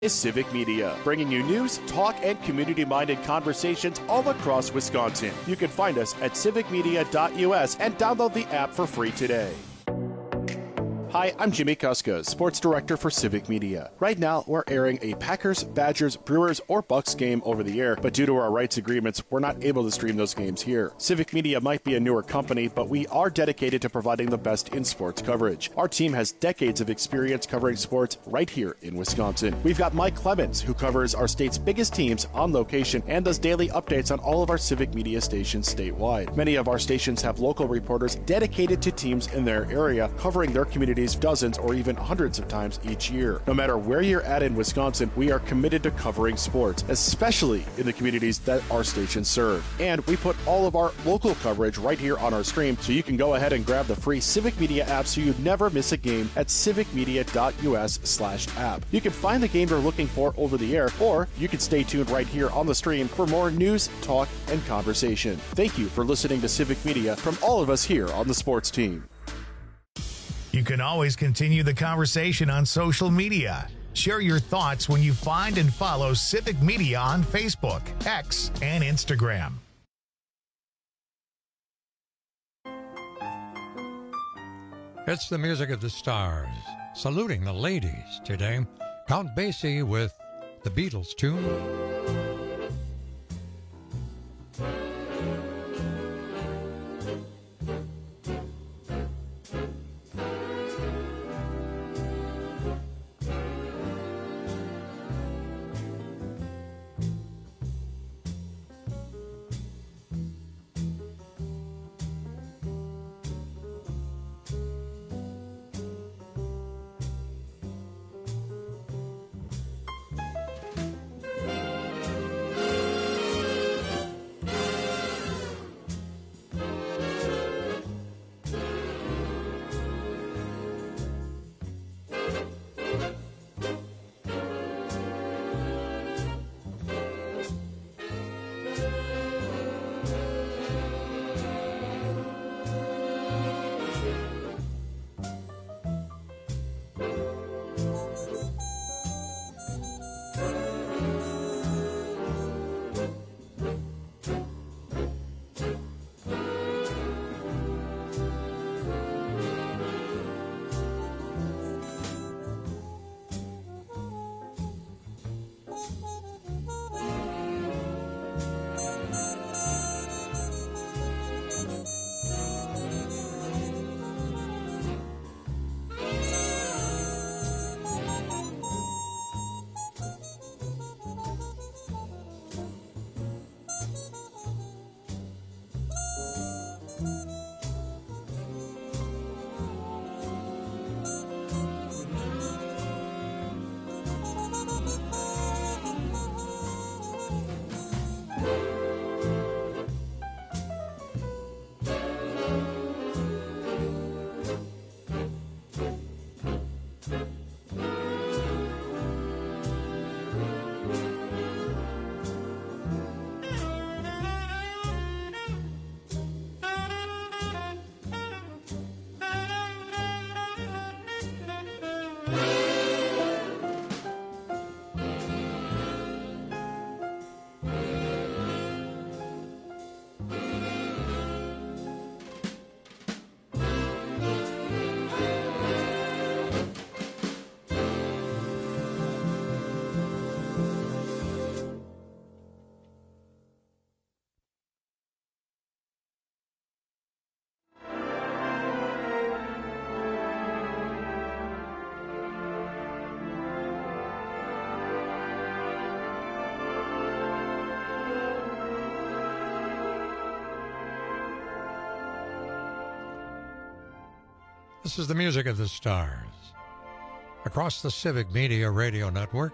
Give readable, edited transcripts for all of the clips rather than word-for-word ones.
is Civic Media, bringing you news, talk, and community-minded conversations all across Wisconsin. You can find us at civicmedia.us and download the app for free today. Hi, I'm Jimmy Kuska, Sports Director for Civic Media. Right now, we're airing a Packers, Badgers, Brewers, or Bucks game over the air, but due to our rights agreements, we're not able to stream those games here. Civic Media might be a newer company, but we are dedicated to providing the best in sports coverage. Our team has decades of experience covering sports right here in Wisconsin. We've got Mike Clemens, who covers our state's biggest teams on location and does daily updates on all of our Civic Media stations statewide. Many of our stations have local reporters dedicated to teams in their area, covering their communities dozens or even hundreds of times each year. No matter where you're at in Wisconsin, we are committed to covering sports, especially in the communities that our stations serve. And we put all of our local coverage right here on our stream, so you can go ahead and grab the free Civic Media app so you never miss a game at civicmedia.us/app. You can find the game you're looking for over the air, or you can stay tuned right here on the stream for more news, talk, and conversation. Thank you for listening to Civic Media from all of us here on the sports team. You can always continue the conversation on social media. Share your thoughts when you find and follow Civic Media on Facebook, X, and Instagram. It's the music of the stars, saluting the ladies today. Count Basie with the Beatles tune. This is the music of the stars. Across the Civic Media Radio Network.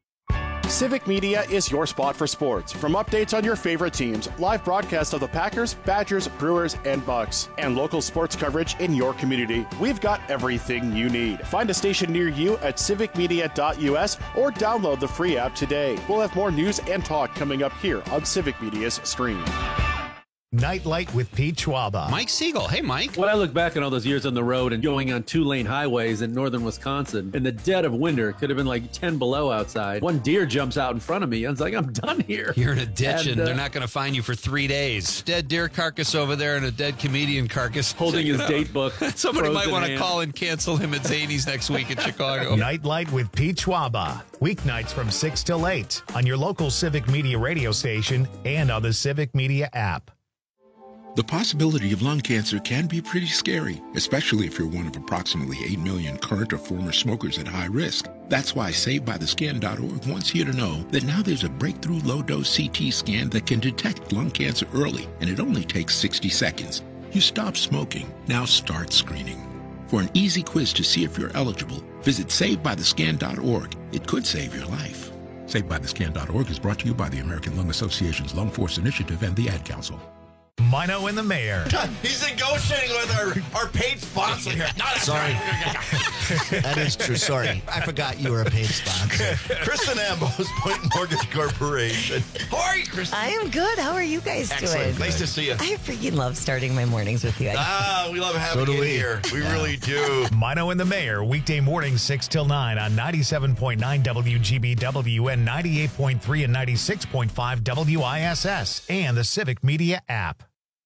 Civic Media is your spot for sports. From updates on your favorite teams, live broadcasts of the Packers, Badgers, Brewers, and Bucks, and local sports coverage in your community, we've got everything you need. Find a station near you at civicmedia.us or download the free app today. We'll have more news and talk coming up here on Civic Media's stream. Nightlight with Pete Schwaba. Mike Siegel. Hey, Mike. When I look back on all those years on the road and going on 2-lane highways in northern Wisconsin, in the dead of winter, it could have been like 10 below outside. One deer jumps out in front of me. I was like, I'm done here. You're in a ditch and they're not going to find you for 3 days. Dead deer carcass over there and a dead comedian carcass. Holding his date book. Somebody might want to call and cancel him at Zany's next week in Chicago. Nightlight with Pete Schwaba. Weeknights from 6 till 8 on your local Civic Media radio station and on the Civic Media app. The possibility of lung cancer can be pretty scary, especially if you're one of approximately 8 million current or former smokers at high risk. That's why SaveByTheScan.org wants you to know that now there's a breakthrough low-dose CT scan that can detect lung cancer early, and it only takes 60 seconds. You stop smoking, now start screening. For an easy quiz to see if you're eligible, visit SaveByTheScan.org. It could save your life. SaveByTheScan.org is brought to you by the American Lung Association's Lung Force Initiative and the Ad Council. Mino and the Mayor. He's negotiating with our paid sponsor here. Sorry. That is true. Sorry. I forgot you were a paid sponsor. Kristen Ambos, Point Mortgage Corporation. How are you, Kristen? I am good. How are you guys doing? Nice to see you. I freaking love starting my mornings with you. We love having you here. We really do. Mino and the Mayor, weekday mornings 6 till 9 on 97.9 WGBW and 98.3 and 96.5 WISS and the Civic Media app.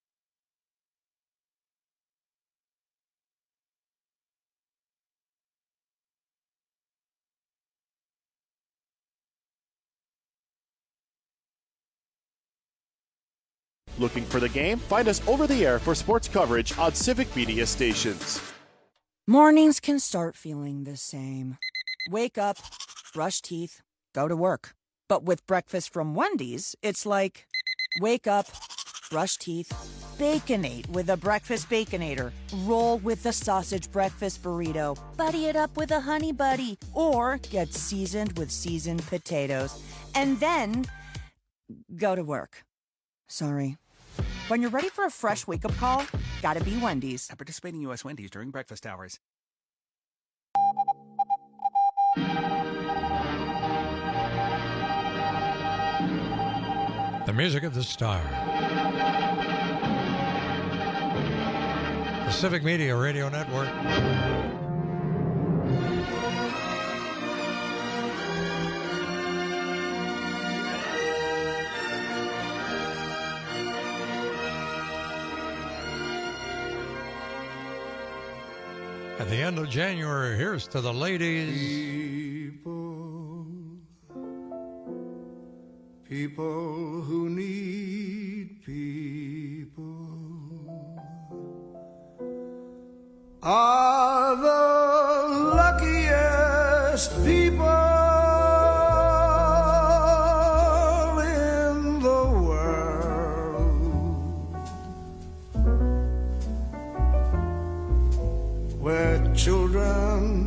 Looking for the game? Find us over the air for sports coverage on Civic Media stations. Mornings can start feeling the same. Wake up, brush teeth, go to work. But with breakfast from Wendy's, it's like, wake up, brush teeth, Baconate with a breakfast Baconator. Roll with the sausage breakfast burrito. Buddy it up with a honey buddy. Or get seasoned with seasoned potatoes. And then go to work. Sorry. When you're ready for a fresh wake-up call, gotta be Wendy's. At participating U.S. Wendy's during breakfast hours. The music of the star. The Civic Media Radio Network. At the end of January, here's to the ladies. People who need people are the luckiest people in the world, where children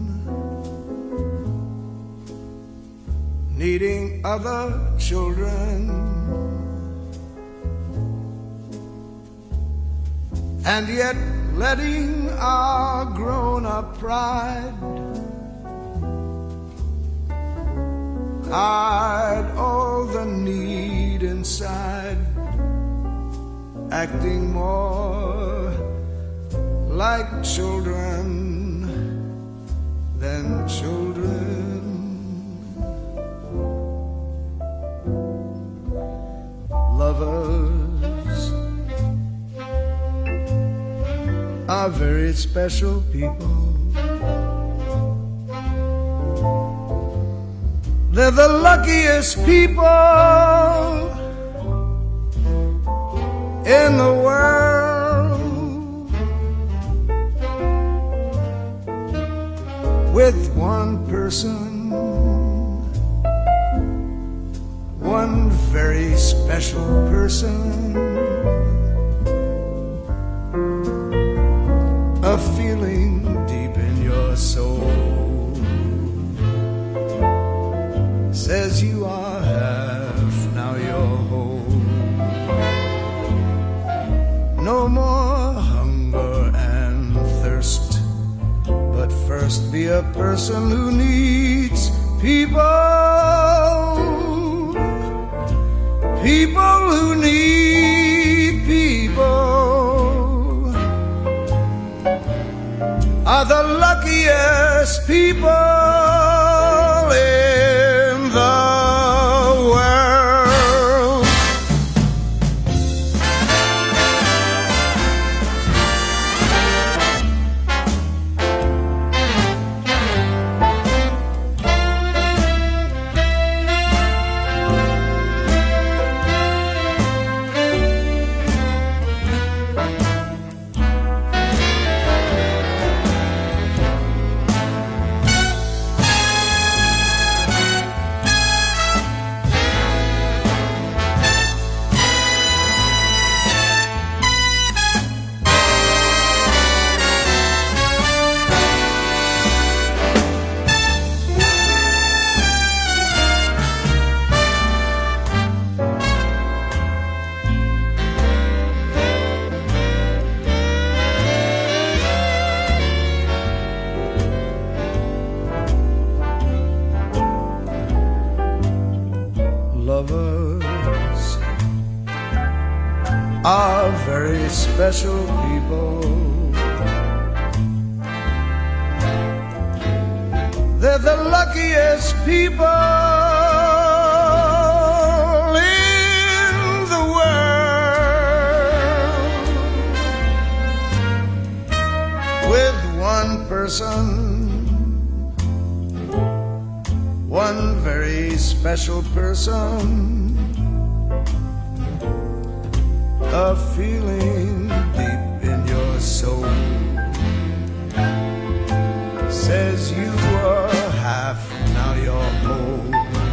needing other children, and yet letting our grown-up pride hide all the need inside, acting more like children than children. Lovers are very special people. They're the luckiest people in the world. With one person, one very special person, a feeling deep in your soul says you are half, now you're whole. No more hunger and thirst, but first be a person who needs people. People who need people. luckiest people in the world. Lovers are very special people. They're the luckiest people in the world. With one person, one very special person, a feeling deep in your soul says you are half, now you're whole.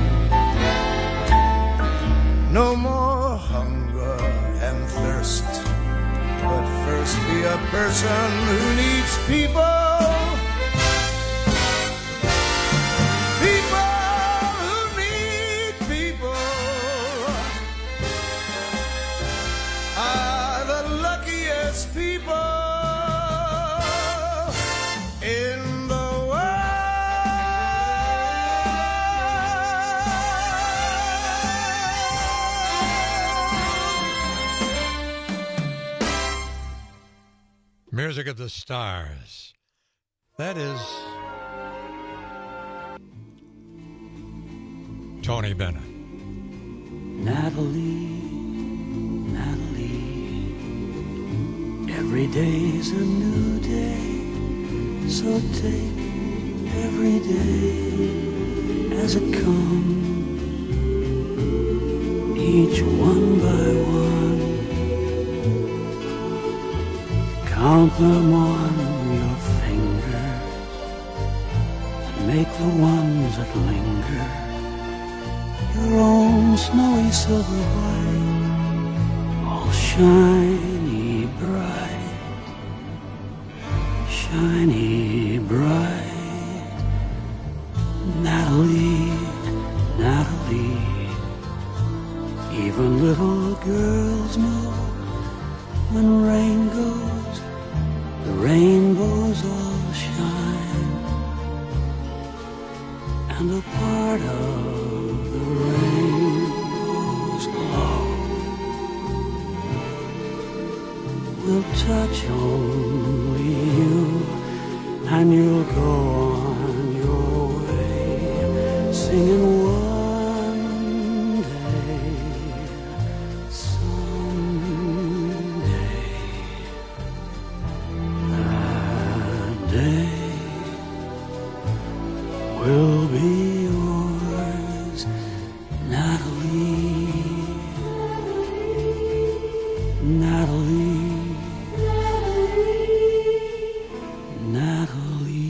No more hunger and thirst, but first be a person who needs people. Music of the Stars. That is Tony Bennett. Natalie, every day's a new day, so take every day as it comes, each one by one. Count them on your fingers, make the ones that linger your own snowy silver white, all shiny bright, shiny bright. Natalie, even little girls know when rain goes, the rainbows all shine, and a part of the rainbow's glow will touch only you, and you'll go on your way, singing one day, someday. Day will be yours, Natalie, Natalie, Natalie.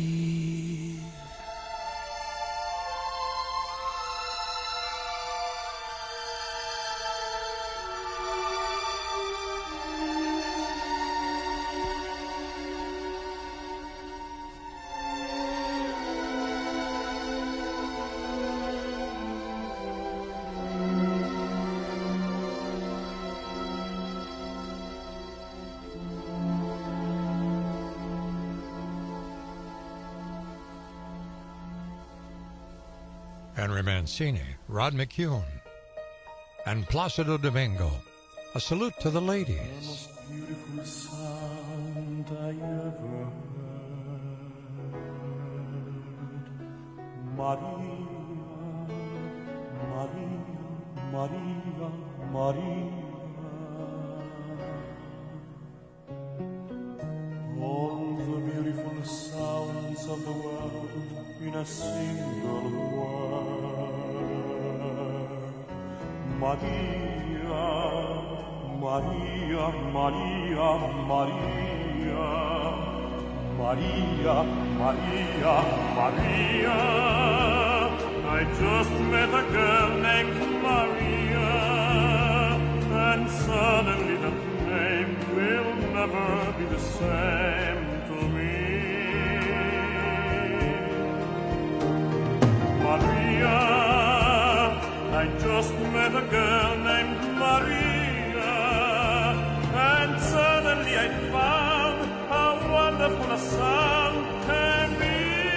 Henry Mancini, Rod McCune, and Placido Domingo. A salute to the ladies. The most beautiful sound I ever heard Maria, Maria. All the beautiful sounds of the world in a single word. Maria, Maria, Maria, Maria. Maria, Maria, Maria. I just met a girl named Maria, and suddenly that name will never be the same to me. Maria, I just met a girl named Maria, and suddenly I found how wonderful a sound can be.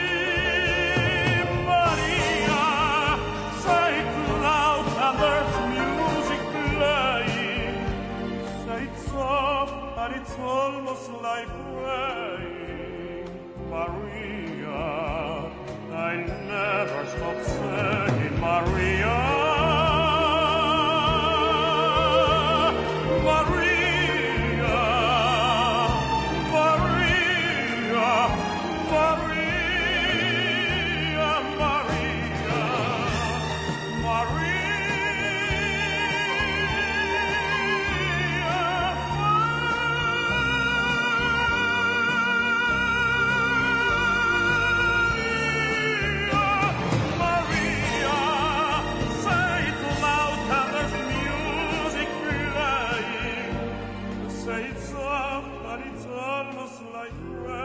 Maria, say it loud and there's music playing. Say it soft and it's almost like rain. Maria, I never stop saying Maria. Maria, Maria, Maria, Maria, Maria, say it loud and there's music playing. Say it soft and it's almost like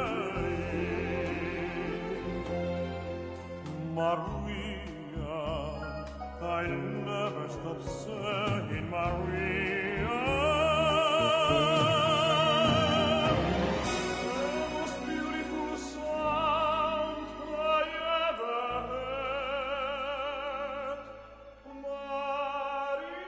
rain. Maria, I never stop saying Maria. The most beautiful sound I ever heard. Maria.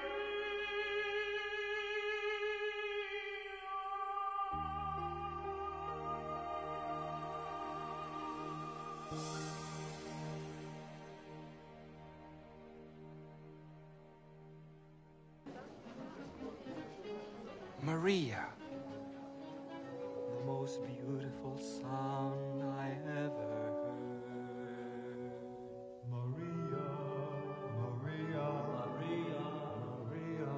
Maria. The most beautiful sound I ever heard. Maria, Maria, Maria, Maria.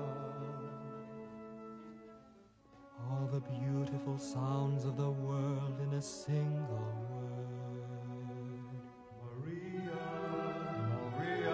All the beautiful sounds of the world in a single word. Maria, Maria,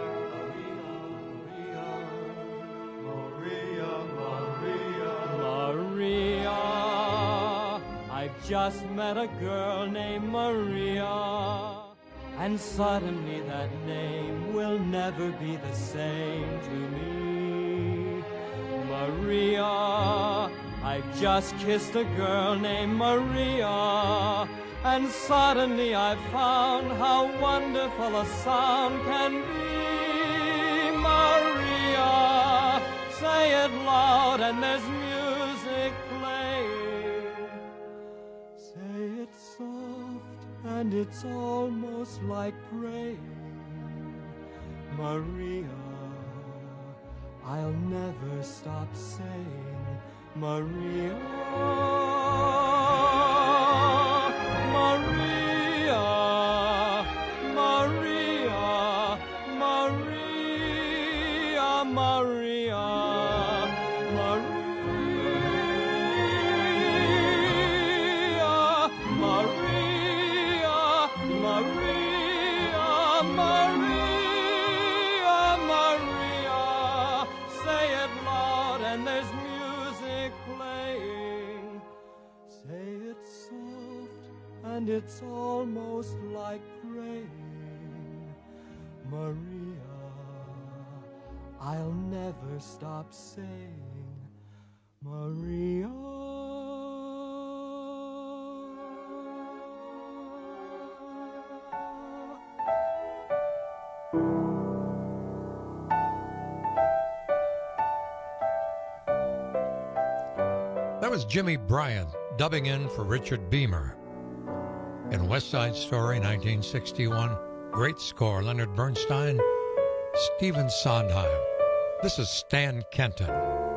Maria, Maria, Maria. Maria, I've just met a girl named Maria, and suddenly that name will never be the same to me. Maria, I've just kissed a girl named Maria, and suddenly I've found how wonderful a sound can be. Maria, say it loud and there's music playing. Say it soft and it's almost like praying. Maria, I'll never stop saying Maria. Maria, Maria, Maria, Maria, Maria, Maria, Maria, Maria. Say it loud and there's music playing. Say it soft and it's almost like praying. Maria, I'll never stop saying Maria. That was Jimmy Bryant dubbing in for Richard Beamer. In West Side Story, 1961, Great score, Leonard Bernstein, Stephen Sondheim. This is Stan Kenton.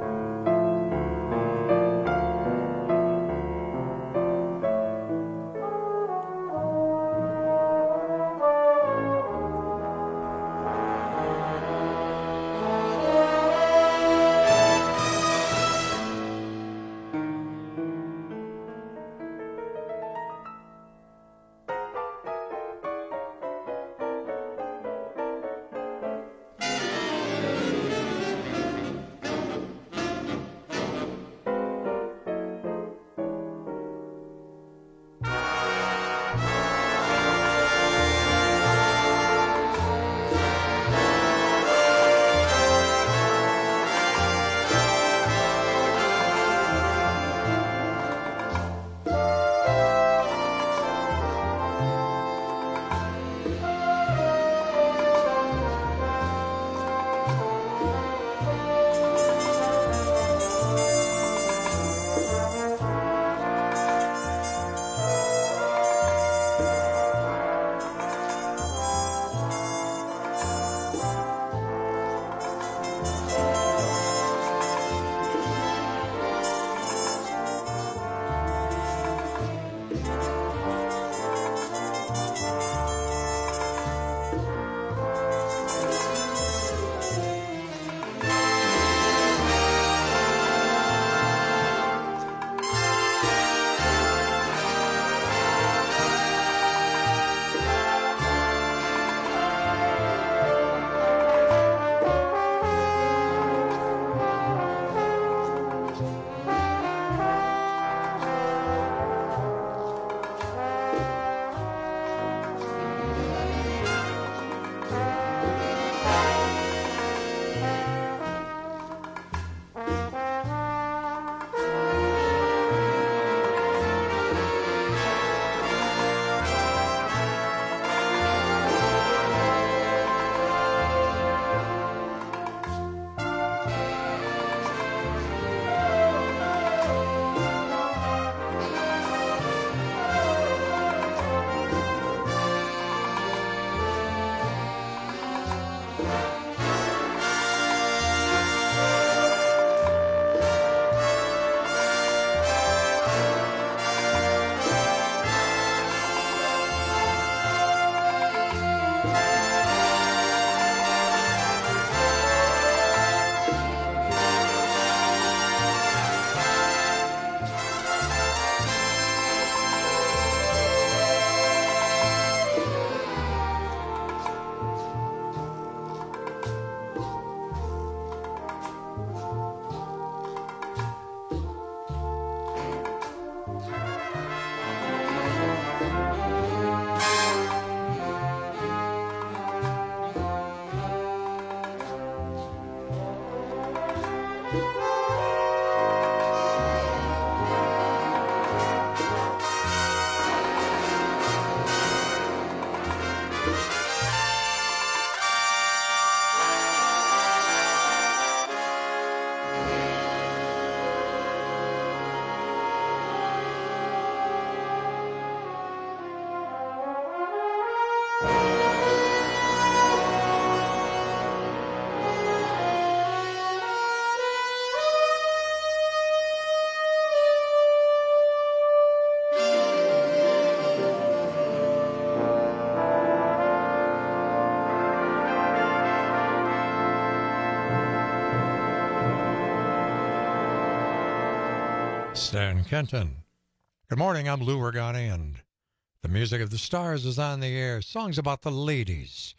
Stan Kenton. Good morning, I'm Lou Regani, and the Music of the Stars is on the air. Songs about the ladies.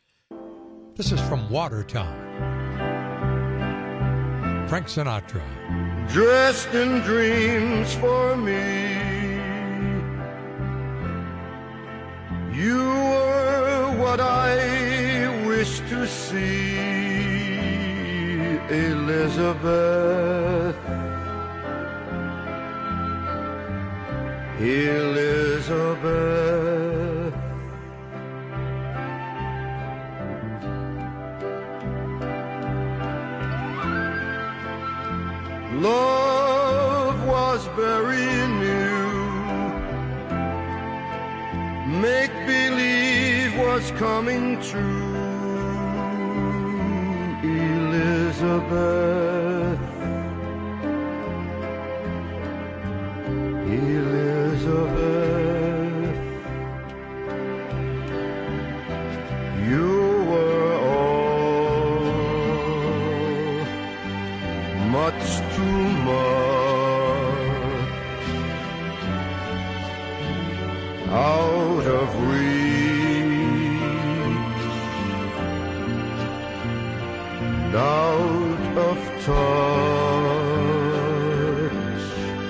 This is from Watertown. Frank Sinatra. Dressed in dreams for me, you were what I wished to see, Elizabeth. Elizabeth. Love was very new, make-believe was was coming true. Elizabeth, Elizabeth, you were all much too much out of reach, out of touch.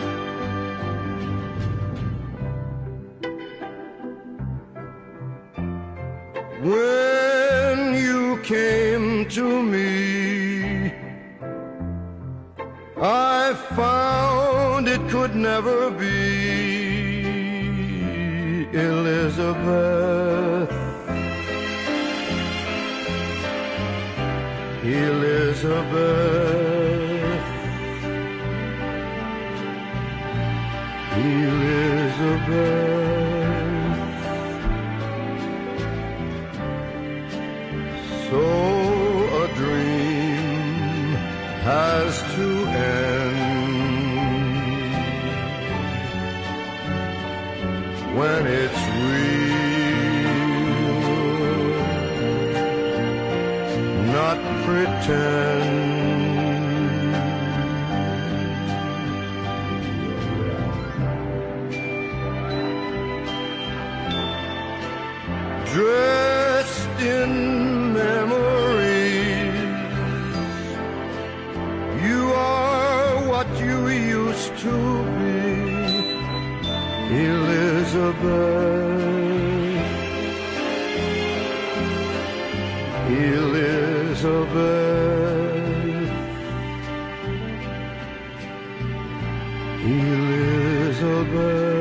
When you came to me, I found it could never be. Elizabeth, Elizabeth, Elizabeth. So a dream has to end when it's real, not pretend. Dressed in memories, you are what you used to be. Elizabeth, Elizabeth, Elizabeth.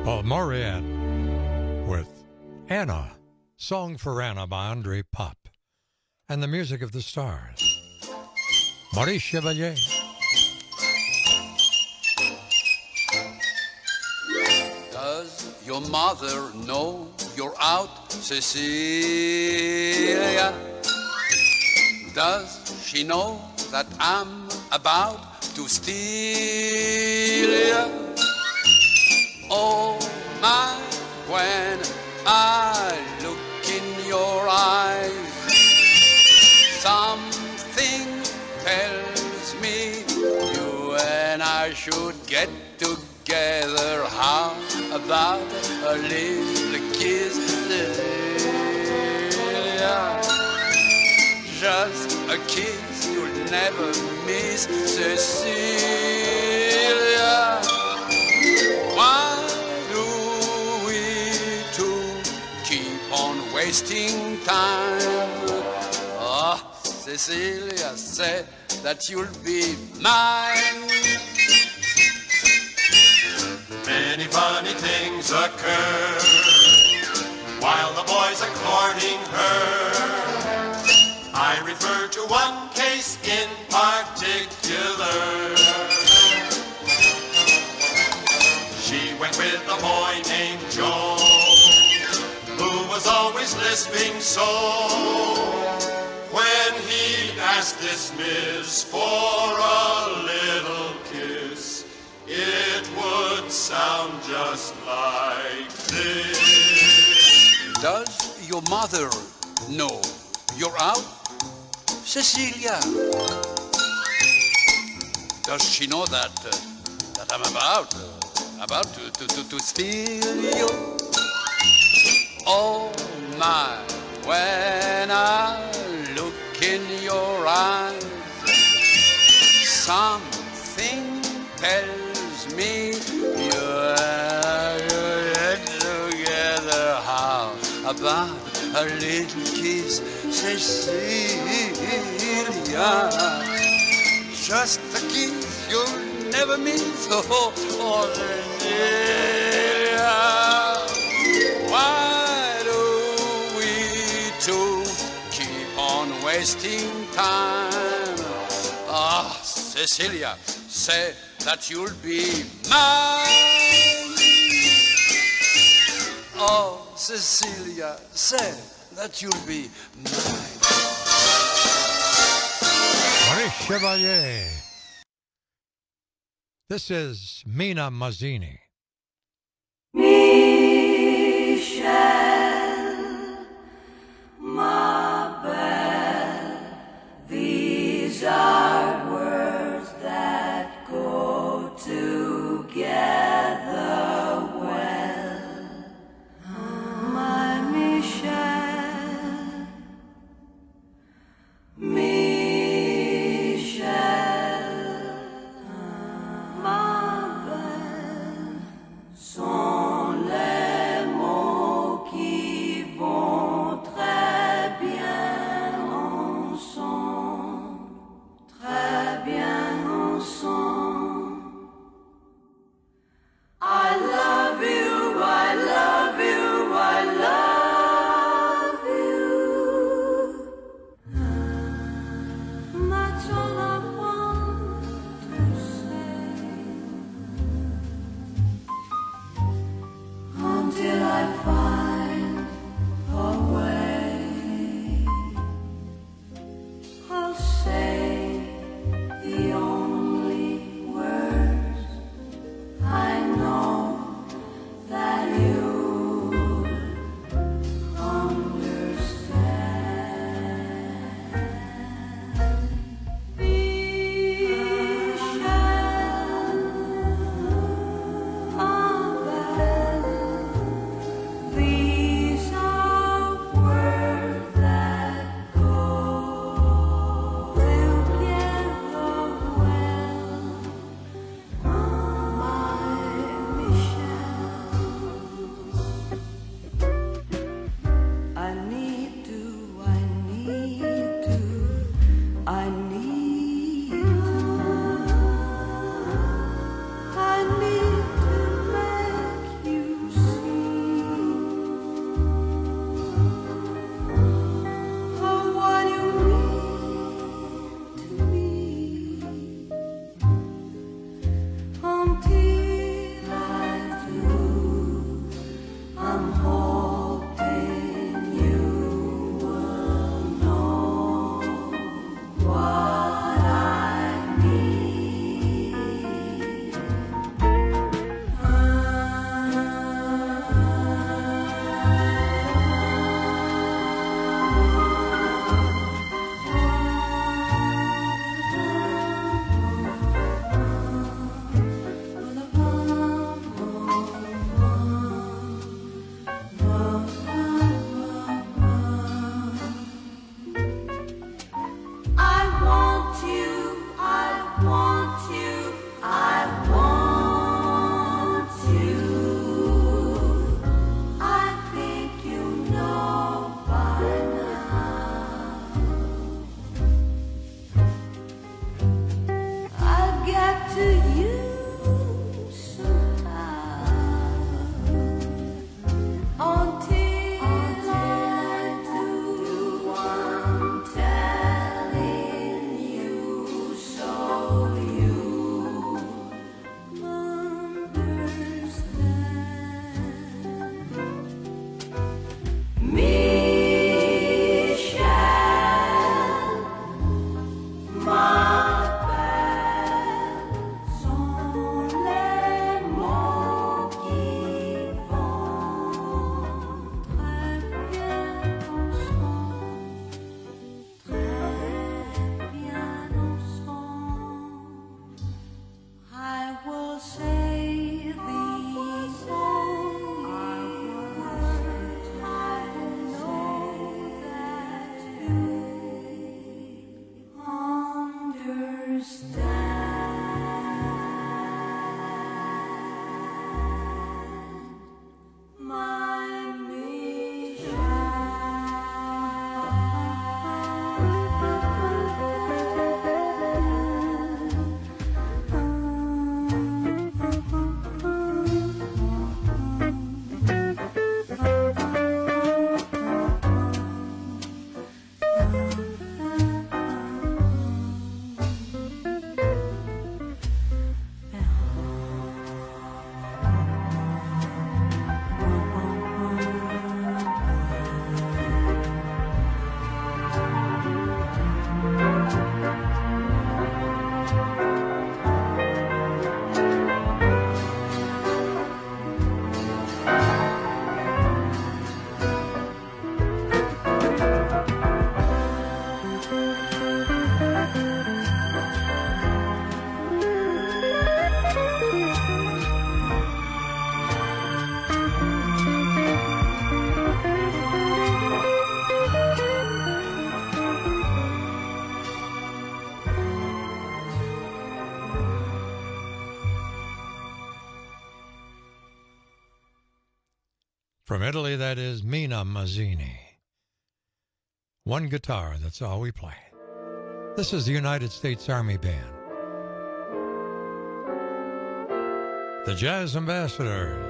Well, Mariette with Anna, Song for Anna by Andre Pop, and the music of the stars. Maurice Chevalier. Does your mother know you're out, Cecilia? Does she know that I'm about to steal ya? Oh my, when I look in your eyes, something tells me you and I should get together. How about a little kiss? Just a kiss you'll never miss, Cecilia. Why do we two keep on wasting time? Oh, Cecilia said that you'll be mine. Many funny things occur while the boys are courting her. I refer to one case in particular. She went with a boy named Joe, who was always lisping so. When he asked this miss for a little kiss, it would sound just like this. Does your mother know you're out, Cecilia? Does she know that I'm about to steal you? Oh my, when I look in your eyes, something tells me you're together. How about a little kiss, Cecilia? Just a kiss you'll never miss, oh, Cecilia. Why do we two keep on wasting time? Ah, Cecilia, say that you'll be mine. Oh, Cecilia, say that you'll be mine. Maurice Chevalier. This is Mina Mazzini. Michelle, ma belle, these are words that go together well. My Michelle, Michelle, ma belle, sont les mots qui vont très bien From Italy, that is Mina Mazzini. One guitar, that's all we play. This is the United States Army Band. The Jazz Ambassadors.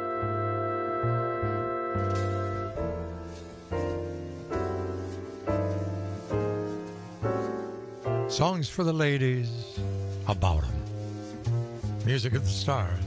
Songs for the ladies, about them. Music of the Stars.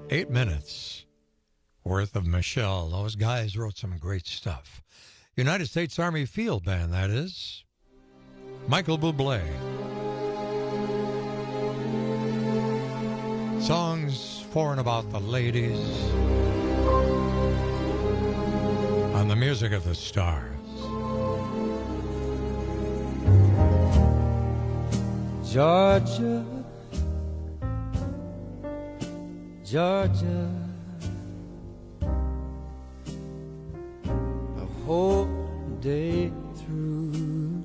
8 minutes worth of Michelle. Those guys wrote some great stuff. United States Army Field Band, that is. Michael Bublé. Songs for and about the ladies on the Music of the Stars. Georgia, Georgia, the whole day through,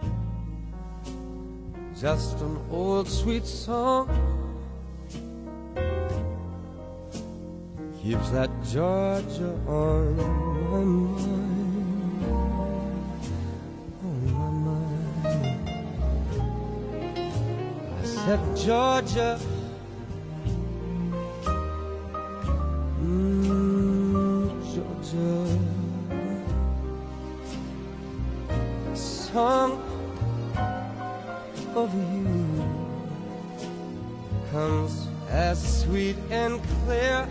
just an old sweet song keeps that Georgia on my mind, on my mind. I said, Georgia, Georgia, a song of you comes as sweet and clear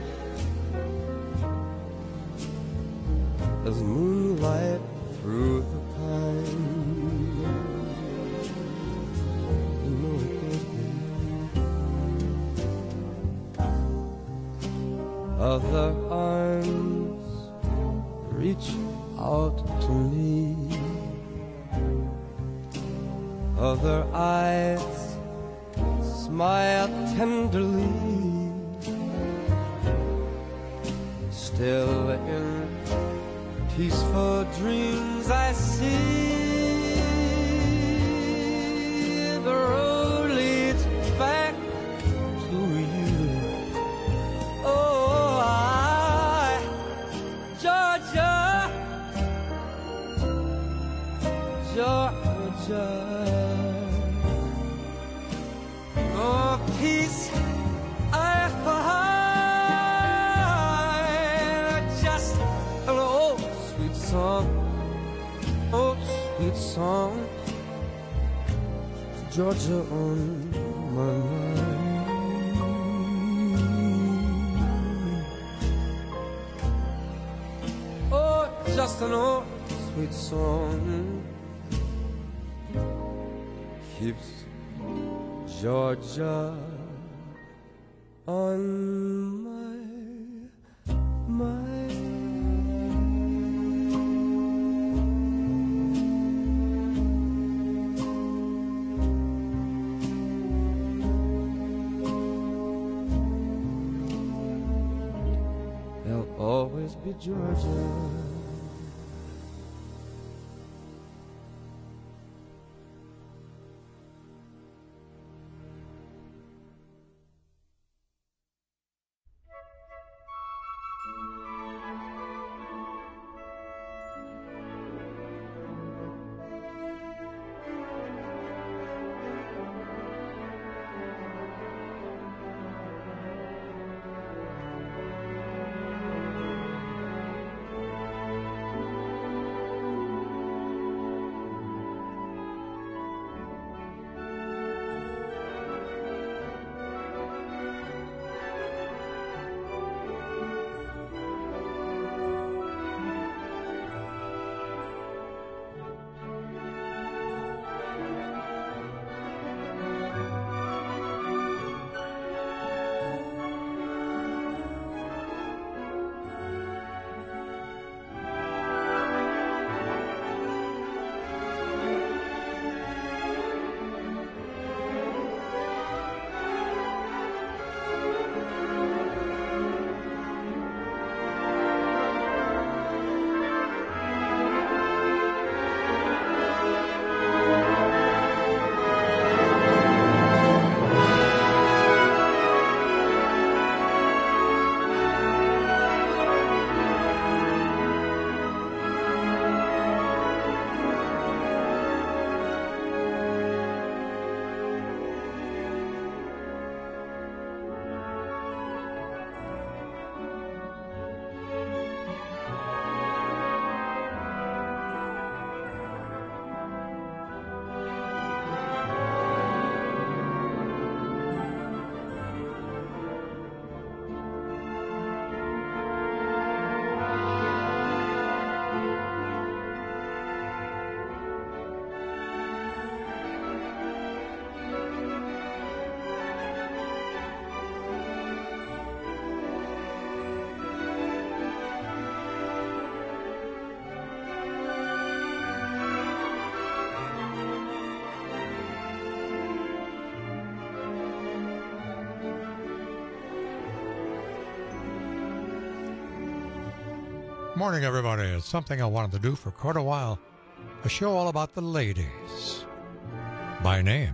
as moonlight through the pine. You know it goes there. Other arms reach out to me. Other eyes smile tenderly. Still in peaceful dreams I see the road leads back to you. Oh, Georgia, Georgia, oh, peace I find, just an old sweet song, old sweet song, Georgia on my mind. Oh, just an old sweet song keeps Georgia on my mind. There'll always be Georgia. Morning, everybody. It's something I wanted to do for quite a while. A show all about the ladies. By name.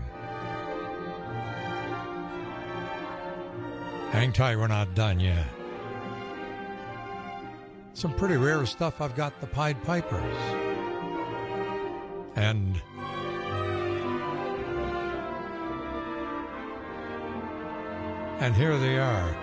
Hang tight, we're not done yet. Some pretty rare stuff. I've got the Pied Pipers. And here they are.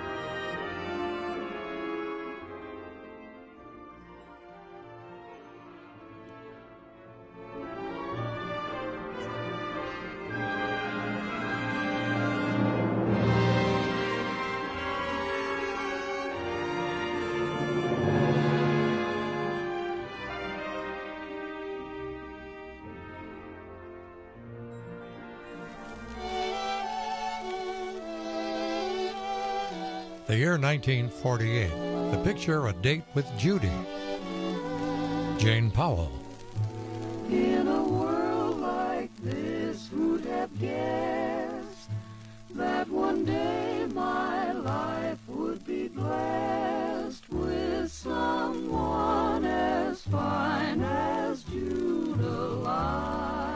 The year 1948. The picture, A Date with Judy. Jane Powell. In a world like this, who'd have guessed that one day my life would be blessed with someone as fine as Judah.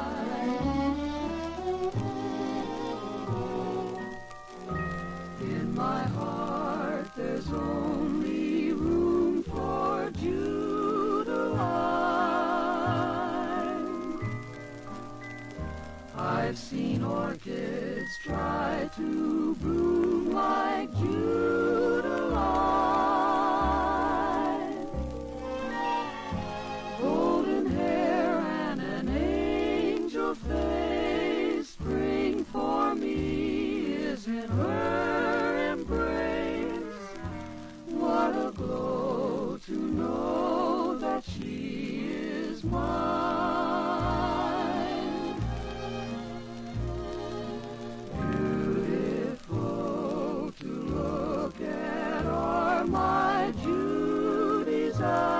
In my heart there's only room for Judah. I've seen orchids try to bloom like Judah. Golden hair and an angel face, spring for me is in her embrace. What a glow to know that she is mine. Beautiful to look at are my Judy's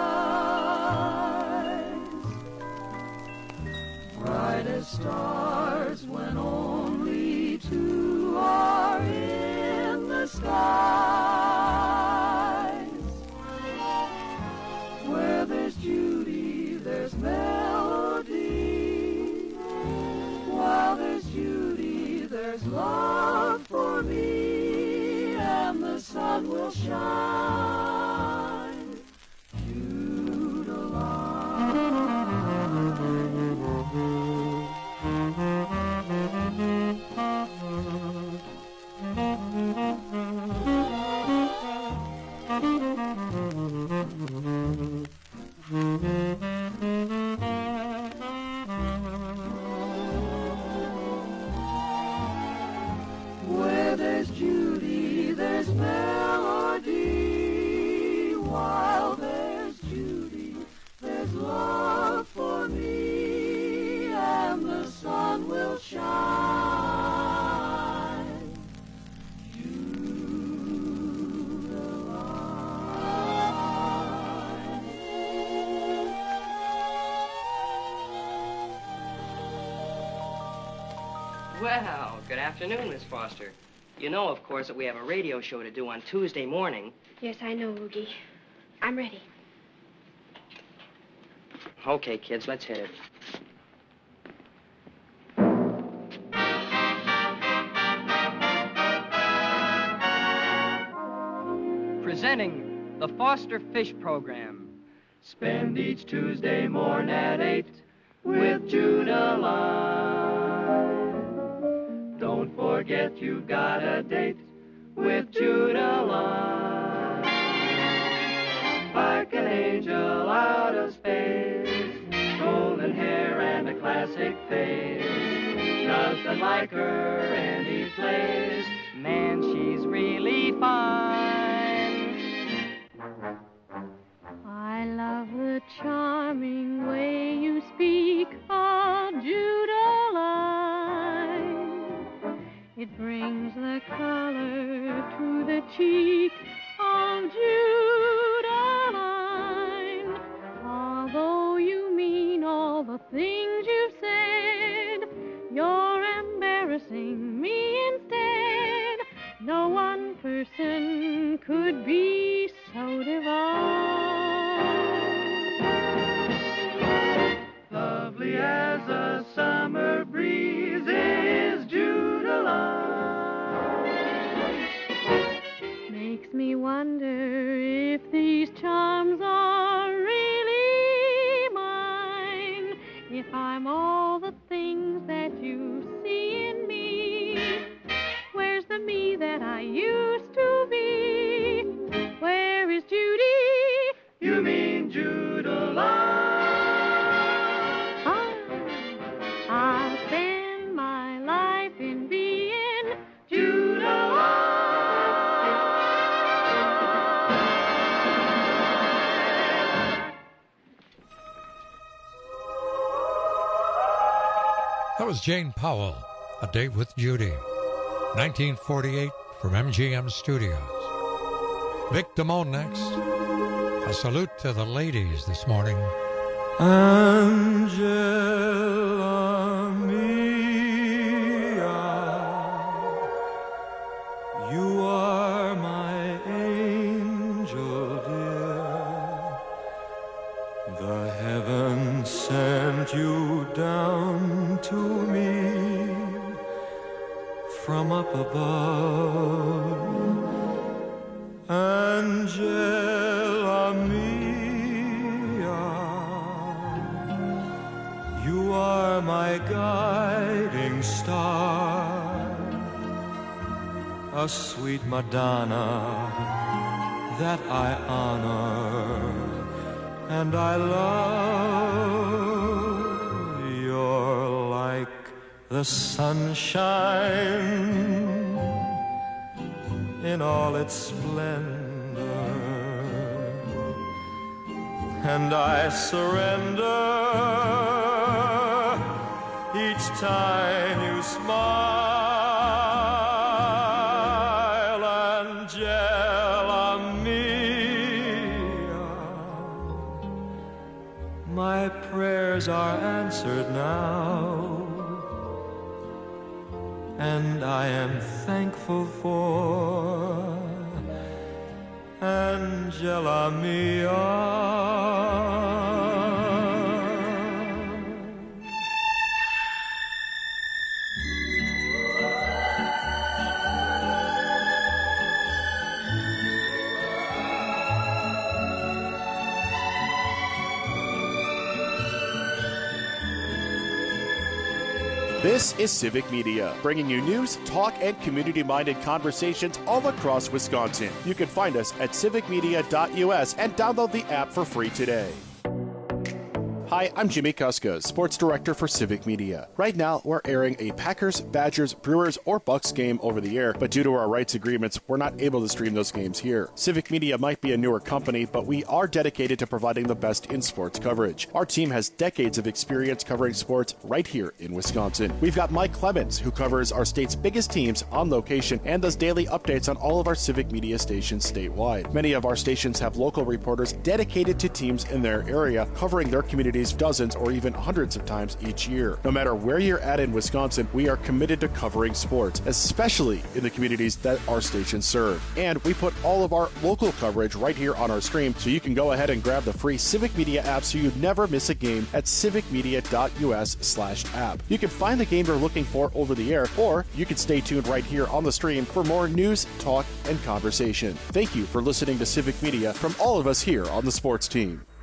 eyes, bright as stars when only two are in the skies. Where there's Judy, there's melody. While there's Judy, there's love for me, and the sun will shine. Where there's Judy, there's melody. While there's Judy, there's love for me, and the sun will shine. Well, good afternoon, Miss Foster. You know, of course, that we have a radio show to do on Tuesday morning. Yes, I know, Oogie. I'm ready. Okay, kids, let's hit it. Presenting the Foster Fish Program. Spend each Tuesday morn at 8 with Judah Line. Don't forget you've got a date with Judah Line. Like an angel out of space, golden hair and a classic face. Nothing like her any place. Man, she's really fine. I love the charming way you speak of Judah Line. It brings the color to the cheek of Judah Line. Although you mean all the things you've said, you're embarrassing me instead. No one person could be so divine. That was Jane Powell, A Date with Judy. 1948 from MGM Studios. Vic Damone next. A salute to the ladies this morning. Angela mia, you are my angel dear. The heavens sent you down to me from up above. Angela mia, you are my guiding star, a sweet Madonna that I honor and I love. You're like the sunshine in all its splendor, and I surrender each time you smile. Angela mia, my prayers are answered now, and I am thankful for Angela mia. This is Civic Media, bringing you news, talk, and community-minded conversations all across Wisconsin. You can find us at civicmedia.us and download the app for free today. Hi, I'm Jimmy Kuska, Sports Director for Civic Media. Right now, we're airing a Packers, Badgers, Brewers, or Bucks game over the air, but due to our rights agreements, we're not able to stream those games here. Civic Media might be a newer company, but we are dedicated to providing the best in sports coverage. Our team has decades of experience covering sports right here in Wisconsin. We've got Mike Clemens, who covers our state's biggest teams on location and does daily updates on all of our Civic Media stations statewide. Many of our stations have local reporters dedicated to teams in their area, covering their communities dozens or even hundreds of times each year. No matter where you're at in Wisconsin, we are committed to covering sports, especially in the communities that our stations serve. And we put all of our local coverage right here on our stream, so you can go ahead and grab the free Civic Media app so you never miss a game at civicmedia.us/app. You can find the game you're looking for over the air, or you can stay tuned right here on the stream for more news, talk, and conversation. Thank you for listening to Civic Media from all of us here on the sports team.